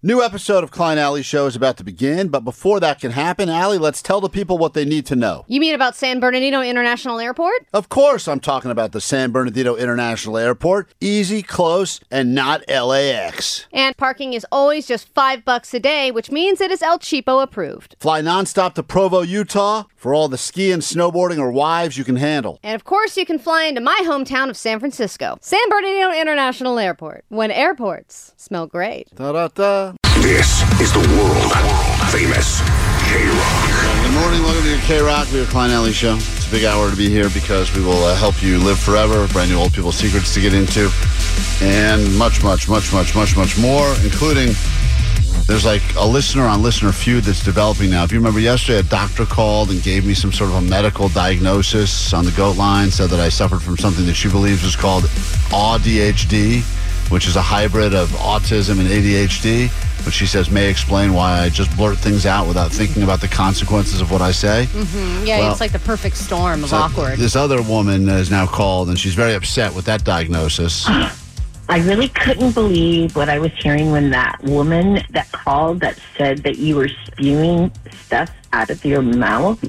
New episode of Klein Alley Show is about to begin, but before that can happen, Allie, let's tell the people what they need to know. You mean about San Bernardino International Airport? Of course I'm talking about the San Bernardino International Airport. Easy, close, and not LAX. And parking is always just $5 a day, which means it is El Cheapo approved. Fly nonstop to Provo, Utah for all the skiing, snowboarding, or wives you can handle. And of course you can fly into my hometown of San Francisco. San Bernardino International Airport. When airports smell great. Da-da-da. This is the world-famous K-Rock. Good morning, welcome to your K-Rock. We are Klein Alley Show. It's a big hour to be here because we will help you live forever, brand new old people secrets to get into, and much, much, much, much, much, much more, including there's like a listener on Listener Feud that's developing now. If you remember yesterday, a doctor called and gave me some sort of a medical diagnosis on the GOAT line, said that I suffered from something that she believes is called ADHD, which is a hybrid of autism and ADHD, which she says may explain why I just blurt things out without thinking about the consequences of what I say. Mm-hmm. Yeah, it's like the perfect storm of awkward. This other woman is now called, and she's very upset with that diagnosis. I really couldn't believe what I was hearing when that woman that called that said that you were spewing stuff out of your mouth.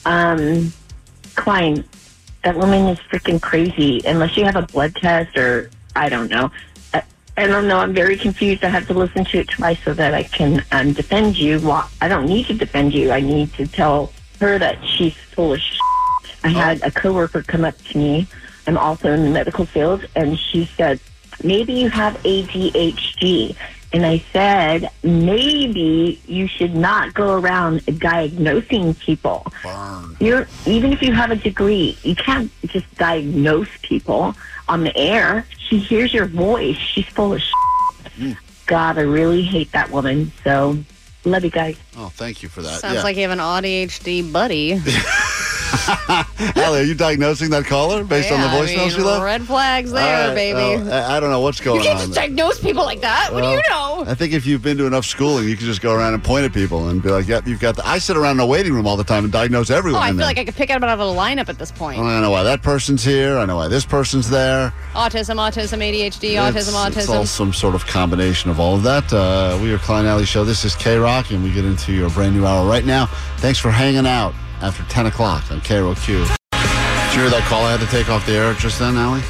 Klein, that woman is freaking crazy. Unless you have a blood test or I don't know. I don't know. I'm very confused. I have to listen to it twice so that I can defend you. Well, I don't need to defend you. I need to tell her that she's full of shit. I had a coworker come up to me. I'm also in the medical field, and she said, maybe you have ADHD. And I said, maybe you should not go around diagnosing people. Burn. Even if you have a degree, you can't just diagnose people on the air. She hears your voice. She's full of shit. God, I really hate that woman. So, love you guys. Oh, thank you for that. Sounds like you have an ADHD buddy. Allie, are you diagnosing that caller based on the voicemail she left? Red flags there, baby. I don't know what's going on. You can't just diagnose people like that. What do you know? I think if you've been to enough schooling, you can just go around and point at people and be like, yep, you've got I sit around in a waiting room all the time and diagnose everyone. Oh, I in feel there. like I could pick out of a lineup at this point. I know why that person's here. I know why this person's there. Autism, ADHD, autism. It's all some sort of combination of all of that. We are Klein Alley Show. This is K-Rock, and we get into your brand new hour right now. Thanks for hanging out after 10 o'clock on KROQ. Did you hear that call I had to take off the air just then, Allie?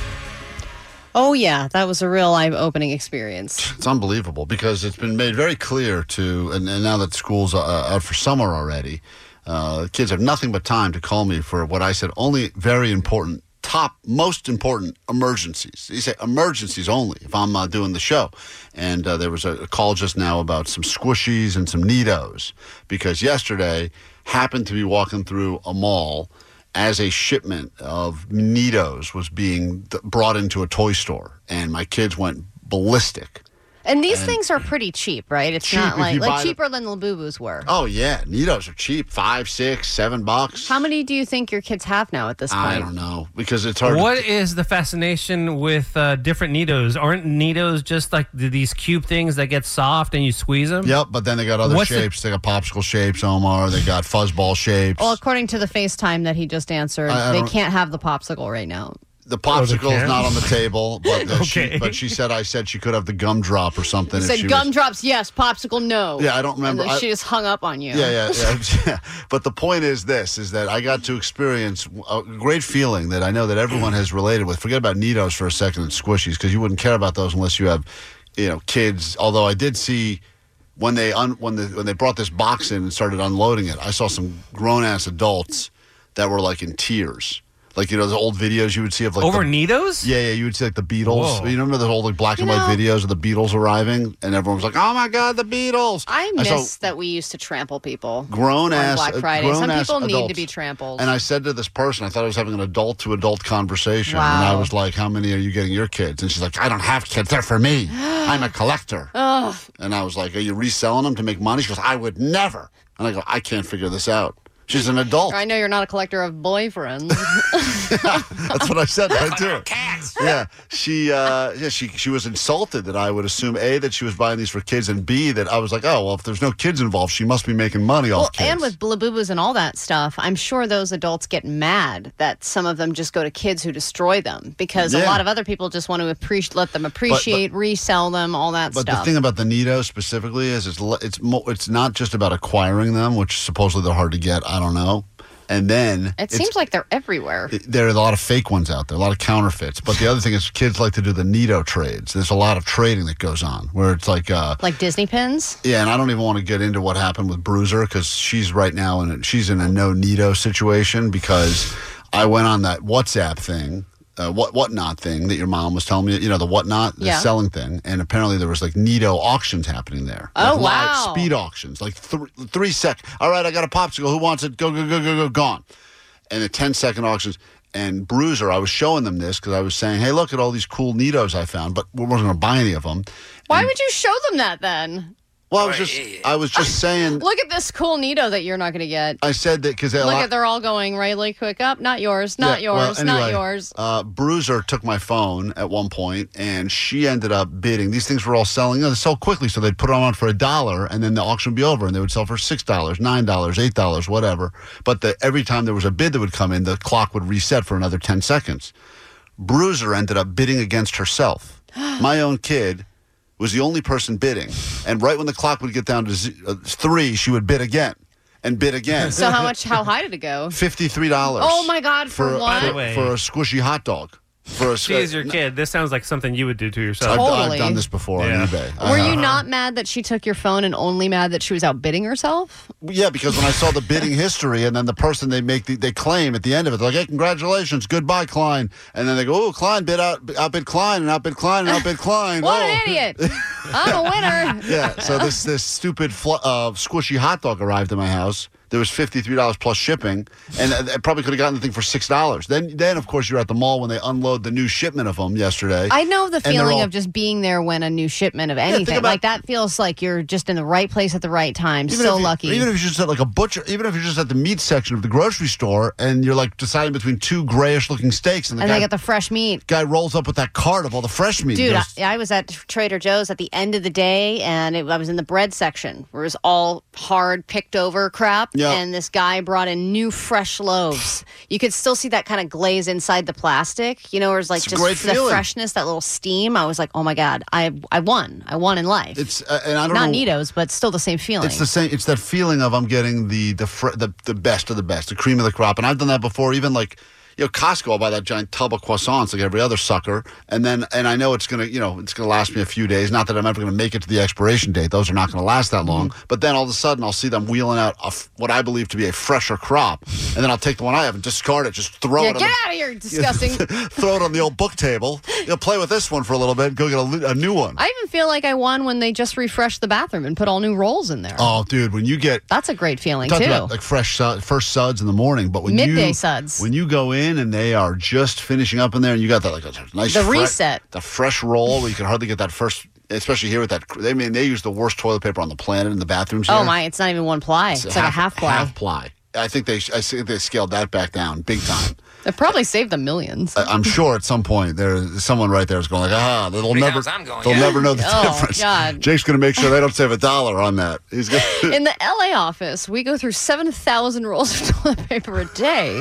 Oh, yeah. That was a real eye-opening experience. It's unbelievable because it's been made very clear to, and now that school's out for summer already, kids have nothing but time to call me for what I said only very important, most important emergencies. You say emergencies only if I'm doing the show. And there was a call just now about some squishies and some Neatos because yesterday happened to be walking through a mall as a shipment of Neatos was being brought into a toy store, and my kids went ballistic. And these things are pretty cheap, right? It's Cheap not if you like buy cheaper than the Labubu's were. Oh, yeah. Neatos are cheap. $5, $6, $7. How many do you think your kids have now at this point? I don't know, because it's hard What is the fascination with different Neatos? Aren't Neatos just like these cube things that get soft and you squeeze them? Yep, but then they got other shapes. They got popsicle shapes, Omar. They got fuzzball shapes. Well, according to the FaceTime that he just answered, they can't have the popsicle right now. The popsicle is can? not on the table, but Okay. she said she could have the gumdrop or something. He if said she gumdrops, yes. Popsicle, no. Yeah, I don't remember. And then she just hung up on you. Yeah. But the point is that I got to experience a great feeling that I know that everyone has related with. Forget about Neatos for a second and Squishies, because you wouldn't care about those unless you have, kids. Although I did see when they brought this box in and started unloading it, I saw some grown-ass adults that were like in tears. Like, those old videos you would see of like Over Neatos? Yeah, you would see like the Beatles. Whoa. You remember those old like black and white videos of the Beatles arriving, and everyone was like, "Oh my God, the Beatles!" I miss that we used to trample people Grown on ass Black Friday. Some grown-ass people need to adults. be trampled. And I said to this person, I thought I was having an adult-to-adult conversation, Wow. and I was like, "How many are you getting your kids?" And she's like, "I don't have kids; they're for me. I'm a collector." And I was like, "Are you reselling them to make money?" She goes, "I would never." And I go, "I can't figure this out." She's an adult. I know you're not a collector of boyfriends. That's what I said right too. Yeah, she was insulted that I would assume A, that she was buying these for kids, and B, that I was like, oh well, if there's no kids involved, she must be making money off kids. And with Blabubas and all that stuff, I'm sure those adults get mad that some of them just go to kids who destroy them because a lot of other people just want to let them appreciate, resell them, all that stuff. But the thing about the Nido specifically is it's not just about acquiring them, which supposedly they're hard to get. I don't know. And then it seems like they're everywhere. There are a lot of fake ones out there, a lot of counterfeits. But the other thing is kids like to do the Nido trades. There's a lot of trading that goes on where it's like Disney pins? Yeah, and I don't even want to get into what happened with Bruiser because she's right now she's in a no Nido situation because I went on that WhatsApp thing. Whatnot thing that your mom was telling me, the Whatnot, the selling thing, and apparently there was like Nido auctions happening there. Oh, like wow. Live speed auctions, like 3 seconds. All right, I got a popsicle. Who wants it? Go, gone. And the 10-second auctions. And Bruiser, I was showing them this because I was saying, hey, look at all these cool Nidos I found, but we wasn't going to buy any of them. Why would you show them that then? Well, I was just saying. Look at this cool Nido that you're not going to get. I said that because they're all going really quick up. Not yours. Not yours. Not yours. Bruiser took my phone at one point, and she ended up bidding. These things were all selling. They sell quickly, so they'd put them on for $1, and then the auction would be over, and they would sell for $6, $9, $8, whatever. But every time there was a bid that would come in, the clock would reset for another 10 seconds. Bruiser ended up bidding against herself. My own kid was the only person bidding. And right when the clock would get down to 3, she would bid again and bid again. So how high did it go? $53. Oh, my God, for what? For a squishy hot dog. She's your kid. This sounds like something you would do to yourself. Totally. I've done this before on eBay. Were you not mad that she took your phone and only mad that she was outbidding herself? Yeah, because when I saw the bidding history and then the person they claim at the end of it, they're like, hey, congratulations, goodbye, Klein. And then they go, oh, Klein outbid Klein and outbid Klein and outbid Klein. What an idiot. I'm a winner. Yeah, so this stupid squishy hot dog arrived at my house. There was $53 plus shipping, and I probably could have gotten the thing for $6. Then, of course, you're at the mall when they unload the new shipment of them yesterday. I know the feeling of just being there when a new shipment of anything. Like, that feels like you're just in the right place at the right time. Lucky. Even if you're just at like a butcher, even if you're just at the meat section of the grocery store, and you're like deciding between 2 grayish-looking steaks, and they got the fresh meat. Guy rolls up with that cart of all the fresh meat. Dude, I was at Trader Joe's at the end of the day, and I was in the bread section, where it was all hard, picked over crap. Yep. And this guy brought in new fresh loaves. You could still see that kind of glaze inside the plastic, where it's like just the freshness, that little steam. I was like, oh my God, I won. I won in life. It's and I don't not know, Nido's, but still the same feeling. It's the same. It's that feeling of I'm getting the best of the best, the cream of the crop. And I've done that before, even like. Costco, I'll buy that giant tub of croissants like every other sucker, and I know it's gonna last me a few days. Not that I'm ever gonna make it to the expiration date; those are not gonna last that long. But then all of a sudden, I'll see them wheeling out what I believe to be a fresher crop, and then I'll take the one I have and discard it, just throw it. Get out of here, disgusting! Throw it on the old book table. Play with this one for a little bit, and go get a new one. I even feel like I won when they just refreshed the bathroom and put all new rolls in there. Oh, dude, when you get that's a great feeling too. About, like fresh first suds in the morning, but when midday suds, when you go in and they are just finishing up in there, and you got that like a nice reset, the fresh roll where you can hardly get that first. Especially here with that, they use the worst toilet paper on the planet in the bathrooms. Here. Oh my! It's not even one ply. It's like a half ply. Half ply. I think they scaled that back down big time. It probably saved them millions. I'm sure at some point there's someone right there is going like, they'll never know the difference. God. Jake's going to make sure they don't save $1 on that. He's gonna in the LA office, we go through 7,000 rolls of toilet paper a day.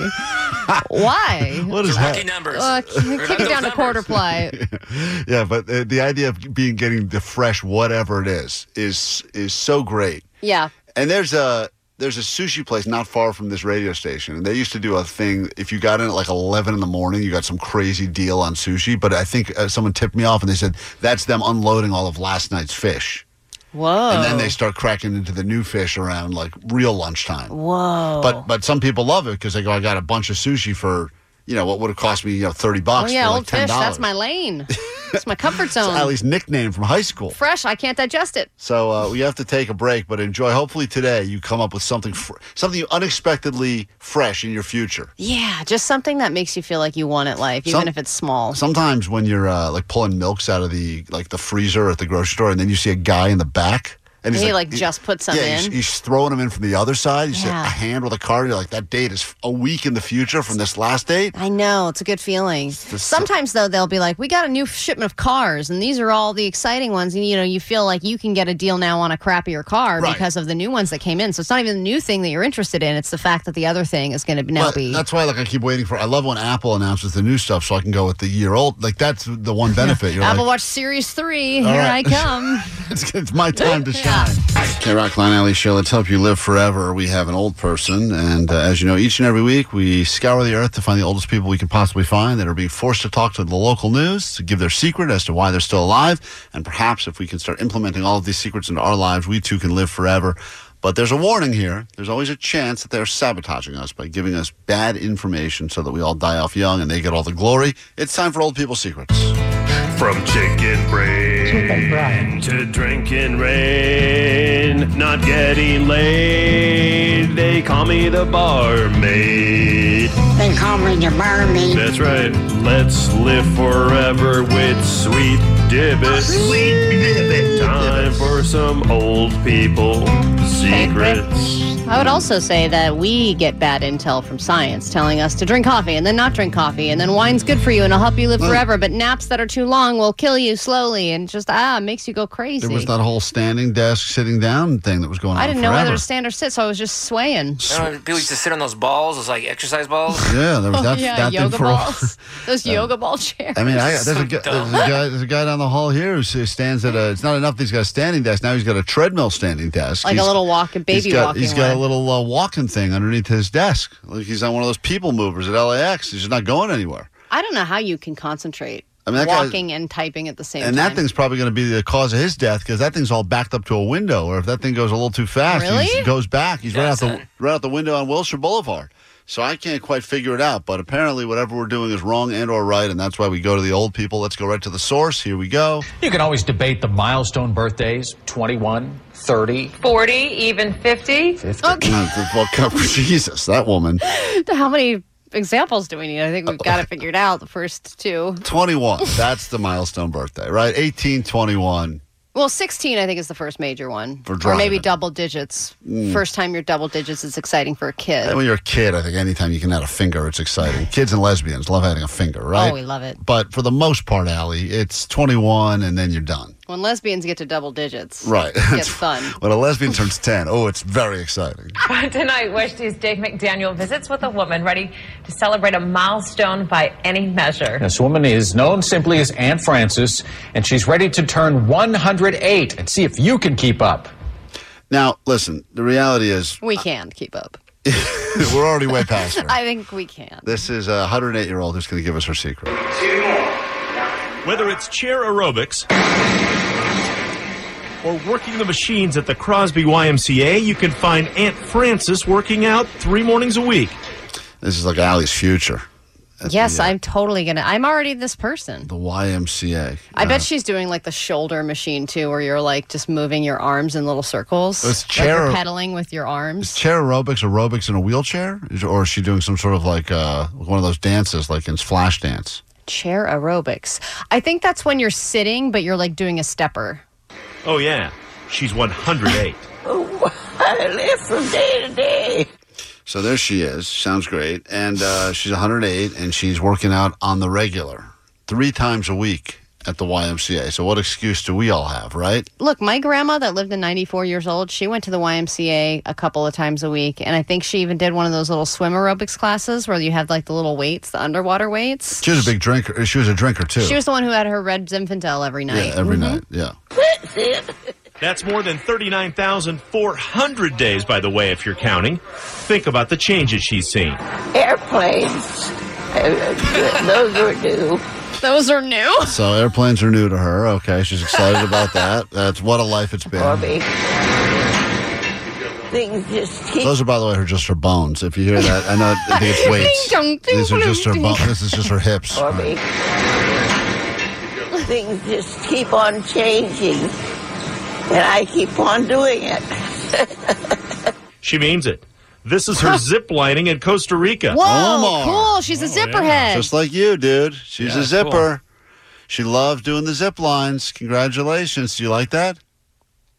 Why? What is that? Lucky numbers. Kick it down to quarter ply. Yeah, but the idea of getting the fresh whatever it is so great. Yeah. And there's a sushi place not far from this radio station, and they used to do a thing. If you got in at like 11 in the morning, you got some crazy deal on sushi. But I think someone tipped me off, and they said that's them unloading all of last night's fish. Whoa. And then they start cracking into the new fish around like real lunchtime. Whoa. But some people love it because they go, I got a bunch of sushi for, what would have cost me, $30 Oh, yeah, for like old $10. fish, that's my lane. It's my comfort zone. It's Allie's nickname from high school. Fresh, I can't digest it. So we have to take a break, but enjoy. Hopefully today you come up with something unexpectedly fresh in your future. Yeah, just something that makes you feel like you won at life, even if it's small. Sometimes when you're like pulling milks out of the freezer at the grocery store, and then you see a guy in the back And he just put some in. He's throwing them in from the other side. You see a Yeah. hand with a card. You're like, that date is a week in the future from this last date. I know. It's a good feeling. Sometimes, though, they'll be like, we got a new shipment of cars, and these are all the exciting ones. And, you feel like you can get a deal now on a crappier car Right. because of the new ones that came in. So it's not even the new thing that you're interested in. It's the fact that the other thing is going to now be. That's why I keep waiting for. I love when Apple announces the new stuff so I can go with the year old. Like, that's the one benefit. You're Apple like, Watch Series 3, All here right. I come. it's my time to shine. K-Rock, Klein Alley Show. Let's help you live forever. We have an old person, and as you know, each and every week we scour the earth to find the oldest people we can possibly find that are being forced to talk to the local news to give their secret as to why they're still alive. And perhaps if we can start implementing all of these secrets into our lives, we too can live forever. But there's a warning here. There's always a chance that they're sabotaging us by giving us bad information so that we all die off young and they get all the glory. It's time for Old People Secrets. From chicken brain to drinking rain, not getting laid. They call me the barmaid. They call me the barmaid. That's right. Let's live forever with Sweet Dibbit. Sweet Dibbit. Time for some old people secrets. I would also say that we get bad intel from science telling us to drink coffee and then not drink coffee, and then wine's good for you and it'll help you live forever, but naps that are too long will kill you slowly and just makes you go crazy. There was that whole standing desk, sitting down thing that was going on. I didn't know forever. whether to stand or sit, so I was just swaying. People used to sit on those balls, those exercise balls. Yeah, there was that thing yoga for balls. Those yoga ball chairs. I mean, there's So a guy down the hall here who stands at a. It's not enough that he's got a standing desk. Now he's got a treadmill standing desk. Like a little walking, baby walking. He's got a one. little walking thing underneath his desk. Like he's on one of those people movers at LAX. He's just not going anywhere. I don't know how you can concentrate. I mean, that guy- walking and typing at the same And time. that thing's probably going to be the cause of his death because that thing's all backed up to a window. Or if that thing goes a little too fast, Really? he goes back. He's Yes, right out the window on Wilshire Boulevard. So I can't quite figure it out. But apparently, whatever we're doing is wrong and or right, and that's why we go to the old people. Let's go right to the source. Here we go. You can always debate the milestone birthdays, 21, 30. 40, even 50. Well, Jesus, that woman. How many examples do we need? I think we've got it figured out, the first two. 21. That's the milestone birthday, right? 18, 21. Well, 16, I think, is the first major one. For or maybe driving. double digits. First time you're double digits is exciting for a kid. And when you're a kid, I think anytime you can add a finger, it's exciting. Kids and lesbians love adding a finger, right? Oh, we love it. But for the most part, Allie, it's 21 and then you're done. When lesbians get to double digits, Right. it gets fun. When a lesbian turns 10, it's very exciting. Tonight, Weshty's Dave McDaniel visits with a woman ready to celebrate a milestone by any measure. This woman is known simply as Aunt Frances, and she's ready to turn 108 and see if you can keep up. Now, listen, the reality is We can keep up. we're already way past her. I think we can. This is a 108-year-old who's going to give us her secret. Whether it's chair aerobics or working the machines at the Crosby YMCA, you can find Aunt Frances working out 3 mornings a week. This is like Allie's future. At Yes, the, I'm totally going to. I'm already this person. the YMCA. I bet she's doing like the shoulder machine too, where you're like just moving your arms in little circles. It's Like chair- you're pedaling with your arms. Chair aerobics in a wheelchair? Or is she doing some sort of like one of those dances like in Flash Dance? Chair aerobics. I think that's when you're sitting, but you're like doing a stepper. Oh, yeah. She's 108. I live from day to day. So there she is. Sounds great. And she's 108, and she's working out on the regular 3 times a week at the YMCA. So what excuse do we all have, right? Look, my grandma that lived to 94 years old, she went to the YMCA a couple of times a week. And I think she even did one of those little swim aerobics classes where you have like the little weights, the underwater weights. She was a big drinker. She was a drinker, too. She was the one who had her red Zinfandel every night. Yeah, every night. Yeah. That's it. That's more than 39,400 days, by the way, if you're counting. Think about the changes she's seen. Airplanes. Those are new. Those are new. So airplanes are new to her. Okay, she's excited about that. That's what a life it's been. For me. Things just keep Those are, by the way, just her bones. If you hear that, I think it's weights. Ding dong, ding These are just her dong, bones. This is just her hips. for me. Things just keep on changing. And I keep on doing it. She means it. This is her zip lining in Costa Rica. Whoa, Omar. cool. She's a zipper head. Just like you, dude. She's Yeah, a zipper. cool. She loves doing the zip lines. Congratulations. Do you like that?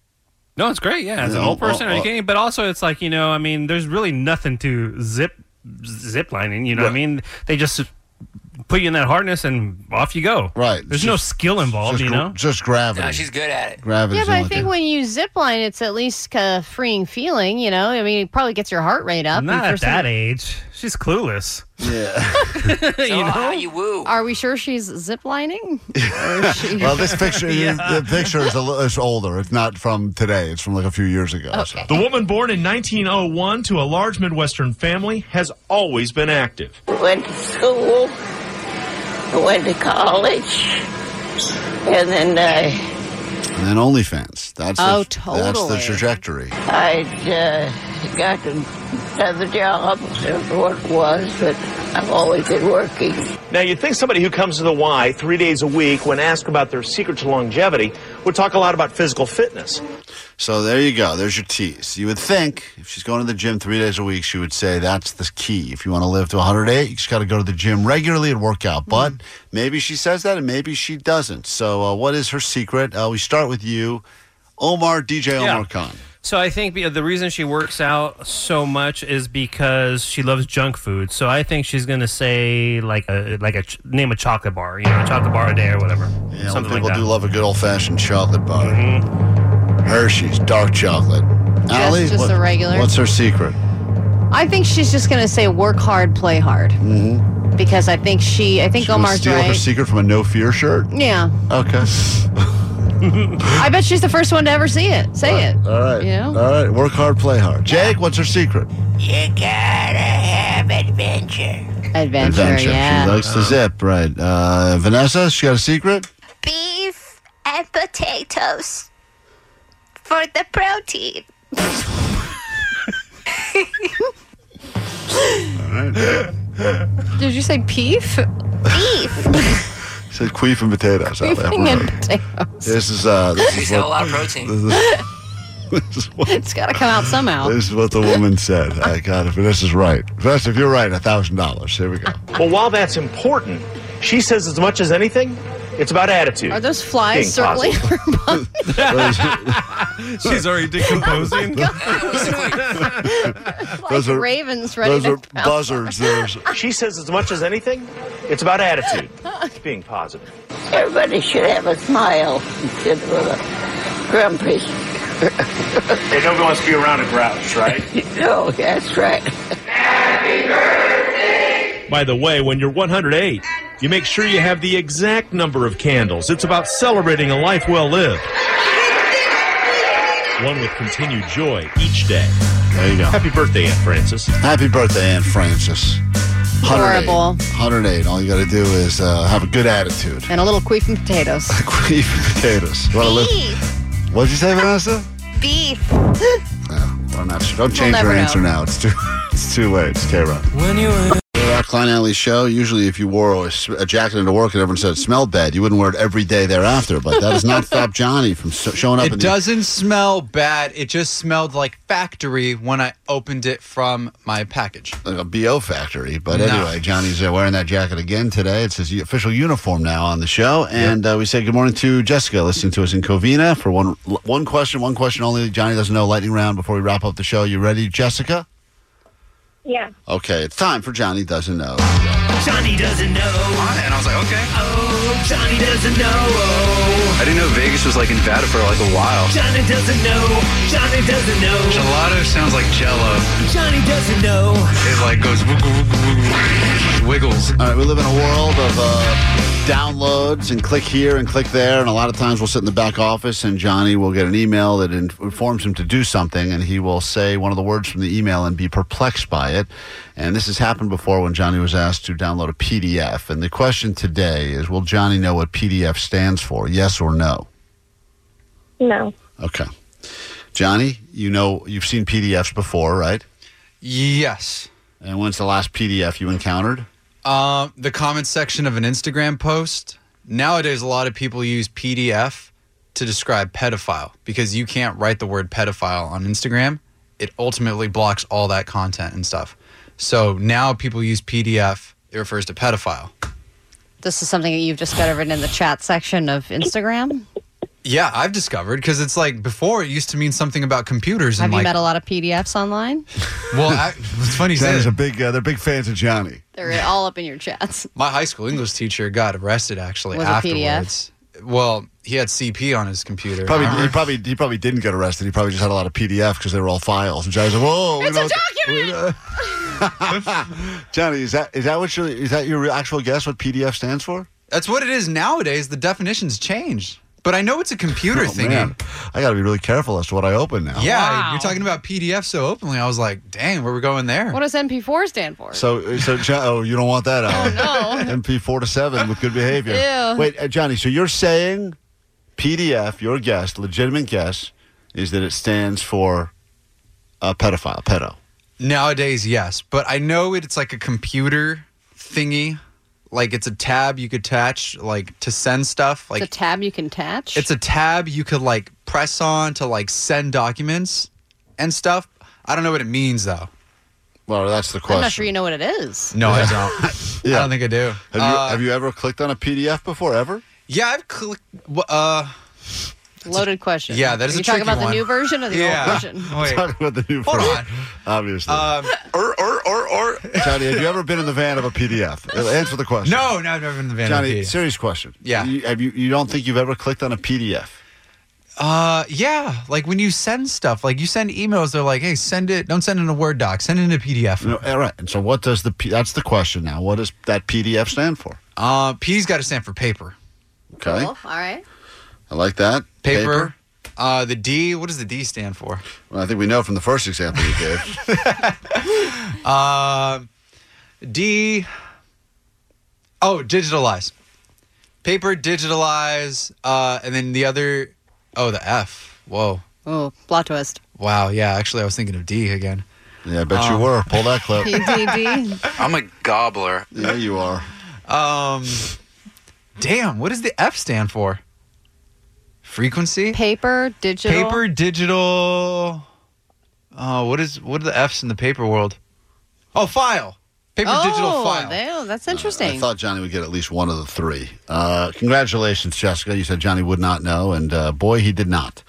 No, it's great. Yeah, as an old person, are you kidding? But also, it's like, I mean, there's really nothing to zip lining. You know what I mean? They just put you in that harness and off you go. Right. There's no skill involved, Just gravity. No, she's good at it. Gravity. Yeah, but I think when you zip line, it's at least a freeing feeling, I mean, it probably gets your heart rate up. Not at that age. She's clueless. Yeah. So how you woo? Are we sure she's zip lining? Well, this picture, the picture is older. It's not from today. It's from like a few years ago. Okay. The woman born in 1901 to a large Midwestern family has always been active. Went to school, went to college, and then And then OnlyFans. That's totally. That's the trajectory. I got another job. I don't know what it was, but I've always been working. Now, you'd think somebody who comes to the Y 3 days a week, when asked about their secret to longevity, would talk a lot about physical fitness. So there you go. There's your tease. You would think if she's going to the gym 3 days a week, she would say that's the key. If you want to live to 108, you just got to go to the gym regularly and work out. But maybe she says that and maybe she doesn't. So what is her secret? We start with you, DJ Omar Khan. So I think the reason she works out so much is because she loves junk food. So I think she's going to say name a chocolate bar, a chocolate bar a day or whatever. Yeah, something people like that. do love a good old-fashioned chocolate bar. Hershey's, dark chocolate. Allie, Just a regular. What's her secret? I think she's just going to say work hard, play hard. Mm-hmm. Because I think She Omar's steal right. her secret from a no fear shirt? Yeah. Okay. I bet she's the first one to ever see it. Say it. All right. You know? All right. Work hard, play hard. Jake, what's her secret? You gotta have adventure. Adventure, yeah. She likes to zip, right. Vanessa, she got a secret? Beef and potatoes for the protein. Did you say peef? Beef. Said queef and potatoes. Queefing and potatoes. This is She's got a lot of protein. It's got to come out somehow. This is what the woman said. I got it. Vanessa's right. Vanessa, if you're right, $1,000. Here we go. Well, while that's important, she says as much as anything, it's about attitude. Are those flies Being circling positive. her butt? She's already decomposing. Like ravens ready those to are pounce. buzzards. She says as much as anything, it's about attitude. Being positive. Everybody should have a smile instead of a grumpy. Hey, nobody wants to be around a grouch, right? No, that's right. By the way, when you're 108, you make sure you have the exact number of candles. It's about celebrating a life well lived. One with continued joy each day. There you go. Happy birthday, Aunt Frances. Happy birthday, Aunt Frances. 108. Adorable. 108. All you got to do is have a good attitude. And a little queef and potatoes. Queef and potatoes. You wanna live? Beef. What'd you say, Vanessa? Beef. Well, don't change your never answer know. now. It's too late. It's K-Rock. The Klein Alley Show. Usually, if you wore a jacket into work and everyone said it smelled bad, you wouldn't wear it every day thereafter. But that does not stop Johnny from showing up. It doesn't smell bad. It just smelled like factory when I opened it from my package. Like a BO factory. But No. anyway, Johnny's wearing that jacket again today. It's his official uniform now on the show. And we say good morning to Jessica, listening to us in Covina for one question only. Johnny doesn't know, lightning round before we wrap up the show. You ready, Jessica? Yeah. Okay, it's time for Johnny Doesn't Know. Johnny doesn't know. And I was like, okay. Oh, Johnny doesn't know. I didn't know Vegas was like in Nevada for like a while. Johnny doesn't know. Johnny doesn't know. Gelato sounds like Jello. Johnny doesn't know. It like goes wiggles. All right, we live in a world of downloads and click here and click there, and a lot of times we'll sit in the back office and Johnny will get an email that informs him to do something, and he will say one of the words from the email and be perplexed by it. And this has happened before when Johnny was asked to download a PDF. And the question today is, will Johnny know what PDF stands for, yes or no? No. Okay. Johnny, you've seen PDFs before, right? Yes. And when's the last PDF you encountered? The comment section of an Instagram post. Nowadays, a lot of people use PDF to describe pedophile because you can't write the word pedophile on Instagram. It ultimately blocks all that content and stuff. So now people use PDF. It refers to pedophile. This is something that you've discovered in the chat section of Instagram? Yeah, I've discovered because it's like before it used to mean something about computers. Have and you like, met a lot of PDFs online? Well, it's funny you say Johnny's that. they're big fans of Johnny. They're all up in your chats. My high school English teacher got arrested actually Was it afterwards. Well, he had CP on his computer. He probably didn't get arrested. He probably just had a lot of PDF because they were all files. And Johnny's like, "Whoa, It's a document." Johnny, is that your actual guess? What PDF stands for? That's what it is nowadays. The definition's changed. But I know it's a computer thingy. Man. I got to be really careful as to what I open now. Yeah, Wow. you're talking about PDF so openly. I was like, dang, where are we going there? What does MP4 stand for? So you don't want that out. Oh, no. MP4-7 with good behavior. Ew. Wait, Johnny, so you're saying PDF, your guess, legitimate guess, is that it stands for pedophile, pedo. Nowadays, yes. But I know it's like a computer thingy. Like it's a tab you could attach like to send stuff. Like It's a tab you can attach? it's a tab you could like press on to like send documents and stuff. I don't know what it means though. Well, that's the question. I'm not sure you know what it is. No, I don't. Yeah. I don't think I do. Have you ever clicked on a PDF before, ever? Yeah, I've clicked. Loaded question. Yeah, that is Are a you talking tricky about the one. new version or the Yeah. old version? Wait. Talking about the new Hold version, on. obviously. Or. Johnny, have you ever been in the van of a PDF? Answer the question. No, I've never been in the van. Johnny, of a PDF. serious question. Yeah. You don't think you've ever clicked on a PDF? Yeah. Like when you send stuff, like you send emails, they're like, hey, send it. Don't send it in a Word doc. Send it in a PDF. No, all right. And so what does that's the question now. What does that PDF stand for? P's got to stand for paper. Okay. Cool. All right. I like that. Paper. The D, what does the D stand for? Well, I think we know from the first example you gave. D. Oh, digitalize. Paper, digitalize. And then the other, the F. Whoa. Oh, plot twist. Wow, yeah, actually I was thinking of D again. Yeah, I bet you were. Pull that clip. PDD. I'm a gobbler. Yeah, you are. Damn, what does the F stand for? Frequency? Paper, digital. Paper, digital. What are the F's in the paper world? Oh, file. Paper, digital, file. That's interesting. I thought Johnny would get at least one of the three. Congratulations, Jessica. You said Johnny would not know, and boy, he did not.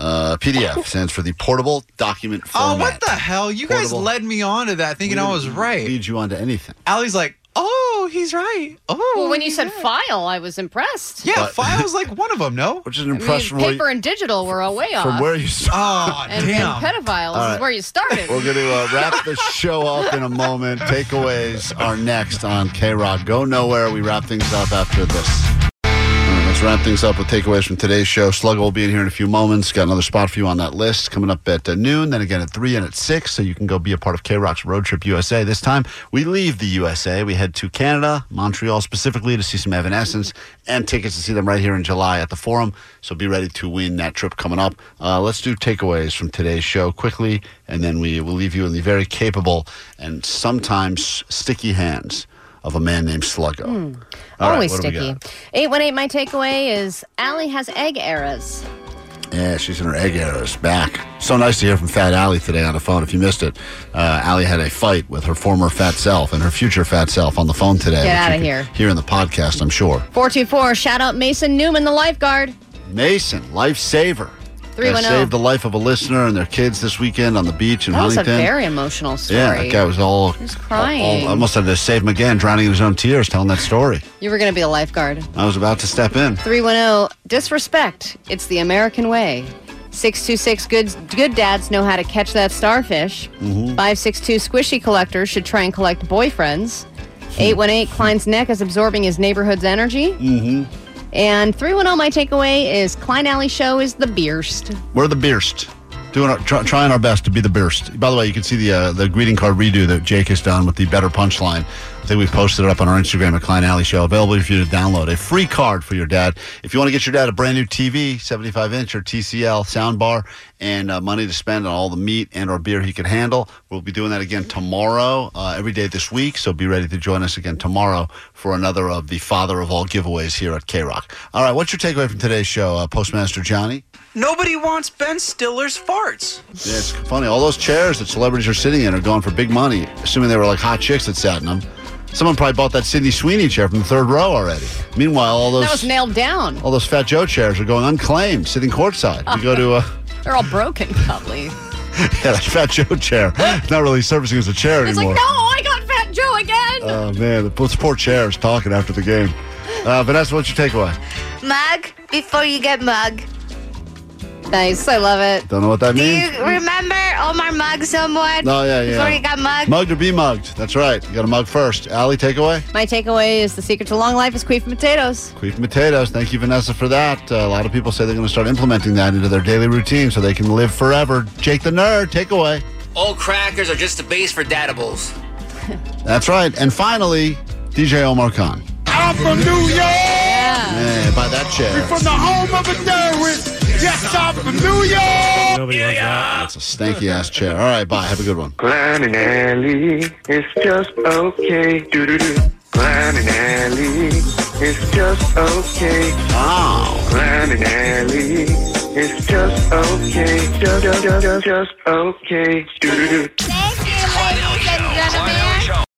PDF stands for the Portable Document Format. Oh, what the hell? You guys led me on to that thinking I was right. Lead you on to anything. Allie's like, oh, he's right. Oh, well, when you said file, I was impressed. Yeah, file's like one of them, no? Which is an impression. Paper and digital were way off. From where you started. Oh, and damn. pedophiles is where you started. We're going to wrap the show up in a moment. Takeaways are next on K-Rock. Go nowhere. We wrap things up after this. Let's wrap things up with takeaways from today's show. Sluggo will be in here in a few moments. Got another spot for you on that list coming up at noon, then again at 3 and at 6, so you can go be a part of K-Rock's Road Trip USA. This time, we leave the USA. We head to Canada, Montreal specifically, to see some Evanescence, and tickets to see them right here in July at the Forum, so be ready to win that trip coming up. Let's do takeaways from today's show quickly, and then we will leave you in the very capable and sometimes sticky hands of a man named Sluggo. Always what do we sticky. got? 818, my takeaway is Allie has egg eras. Yeah, she's in her egg eras. Back. So nice to hear from Fat Allie today on the phone. If you missed it, Allie had a fight with her former fat self and her future fat self on the phone today. Get which out you of can here. Hear in the podcast, I'm sure. 424, shout out Mason Newman, the lifeguard. Mason, lifesaver. 310. Saved the life of a listener and their kids this weekend on the beach in That was a Huntington. very emotional story. Yeah, that guy was all... He was crying. I almost had to save him again, drowning in his own tears, telling that story. You were going to be a lifeguard. I was about to step in. 310, disrespect. It's the American way. 626, good dads know how to catch that starfish. 562, squishy collectors should try and collect boyfriends. 818, Klein's neck is absorbing his neighborhood's energy. And 310, my takeaway is Klein Alley Show is the Beerst. We're the Beerst. Trying our best to be the Beerst. By the way, you can see the greeting card redo that Jake has done with the better punchline. I think we've posted it up on our Instagram at Klein Alley Show. Available for you to download. A free card for your dad. If you want to get your dad a brand new TV, 75-inch or TCL soundbar, and money to spend on all the meat and or beer he can handle, we'll be doing that again tomorrow, every day this week. So be ready to join us again tomorrow for another of the father of all giveaways here at K-Rock. All right, what's your takeaway from today's show, Postmaster Johnny? Nobody wants Ben Stiller's farts. Yeah, it's funny. All those chairs that celebrities are sitting in are going for big money, assuming they were like hot chicks that sat in them. Someone probably bought that Sydney Sweeney chair from the third row already. Meanwhile, all That was those nailed down. all those Fat Joe chairs are going unclaimed, sitting courtside. You go to They're all broken, probably. that Fat Joe chair. It's not really servicing as a chair It's anymore. like, no, I got Fat Joe again. Oh, man. Those poor chairs talking after the game. Vanessa, what's your takeaway? Mug before you get mug. Nice. I love it. Don't know what that Do means. you remember Omar mug someone? Oh, yeah. Before you got mugged? Mugged or be mugged. That's right. You got to mug first. Allie, takeaway? My takeaway is the secret to long life is queef and potatoes. Queef and potatoes. Thank you, Vanessa, for that. A lot of people say they're going to start implementing that into their daily routine so they can live forever. Jake the Nerd, takeaway. Old crackers are just the base for datables. That's right. And finally, DJ Omar Khan. I'm from New York. Yeah, buy that chair. We're from the home of a terrorist. Yes, I'm from New York. Nobody wants that. That's a stanky ass chair. All right, bye. Have a good one. Glenn and Ellie, it's just okay. Do-do-do. Glenn and Ellie, it's just okay. Oh. Glenn and Ellie, it's just okay. Just okay. Do-do-do. Thank you, ladies and gentlemen.